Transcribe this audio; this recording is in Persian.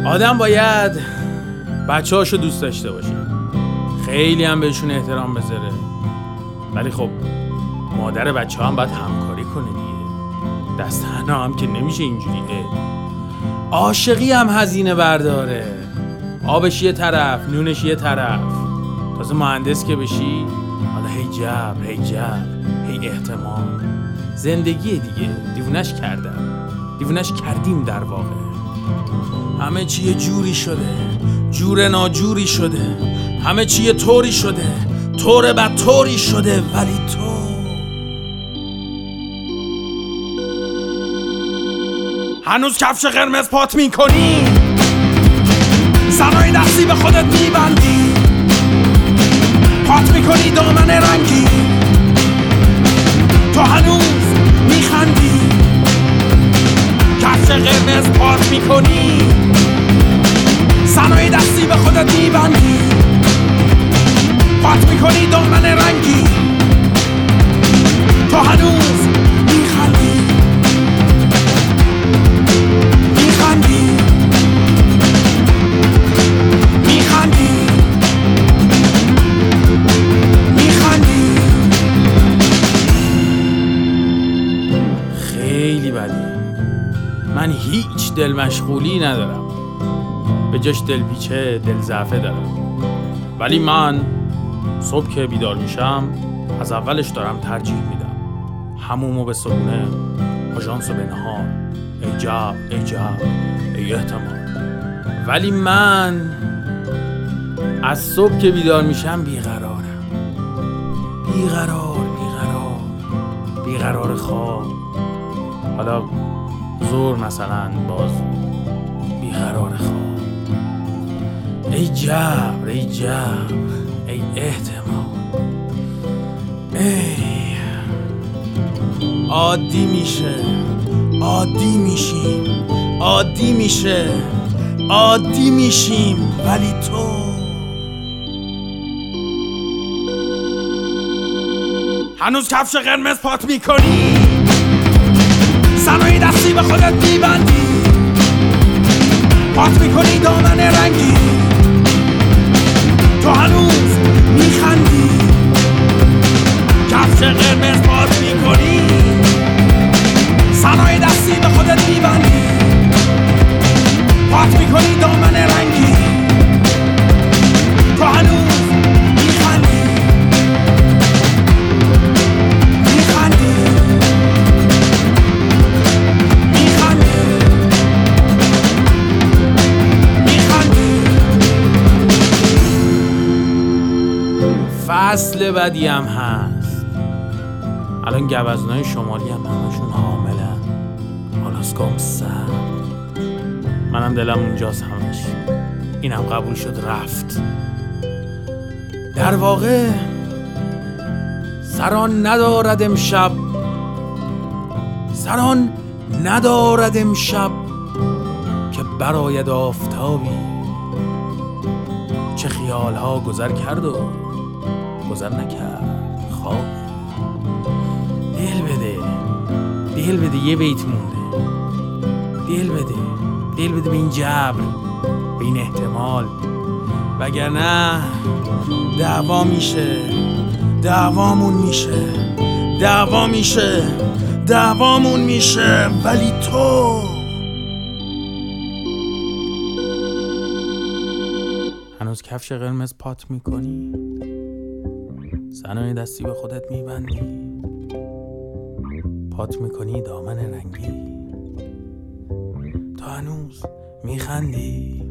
آدم باید بچه هاشو دوست داشته باشه، خیلی هم بهشون احترام بذاره، ولی خب مادر بچه هم باید همکاری کنه دیگه. دست تنها هم که نمیشه اینجوریه. عاشقی هم هزینه برداره، آبش یه طرف، نونش یه طرف. تازه مهندس که بشی حالا هی جبر هی احتمال. زندگیه دیگه، دیوونش کردیم در واقع. همه چی یه جوری شده، جور ناجوری شده، همه چی یه طوری شده، طور بدطوری شده، ولی تو هنوز کفش قرمز پات میکنی، سرای دستی به خودت میبندی، پات میکنی دامن رنگی، تو هنوز میخندی، کفش قرمز پات میکنی، سرای دستی به خودت میبندی، پات میکنی دامن رنگی، تو هنوز میخندی. خیلی بدی. من هیچ دل مشغولی ندارم، به جاش دلپیچه، دل ضعفه دارم. ولی من صبح که بیدار میشم از اولش دارم ترجیح میدم حمومو به صبحونه، آژانسو به نهار. ای جب ای احتمال. ولی من از صبح که بیدار میشم بیقرارم، بیقرار خواب. حالا زور مثلا باز بیقرار خواب. ای جبر ای احتمال. ای عادی میشه، عادی میشیم، ولی تو هنوز کفش قرمز پات میکنی، سرای دستی به خودت میبندی، پات میکنی دامن رنگی، تو هنوز میخندی، کفش قرمز پات میکنی، سرای دستی به خودت میبندی، پات میکنی دامن رنگی، تو هنوز میخندی. فصل بدی هم هست. الان گوزنای شمالی هم همشون حاملن، آلاسکا هم سرد. منم دلم اونجاست همش. اینم قبول شد رفت. در واقع سران ندارد امشب که براید آفتابی. چه خیالها گذر کرد و گذر نکرد خواب. دل بده یه بیت مونده. دل بده به این جبر، به این احتمال، وگرنه دعوامون میشه. ولی تو هنوز کفش قرمز پات میکنی، سنای دستی به خودت میبندی، پات میکنی دامن رنگی، تو هنوز میخندی.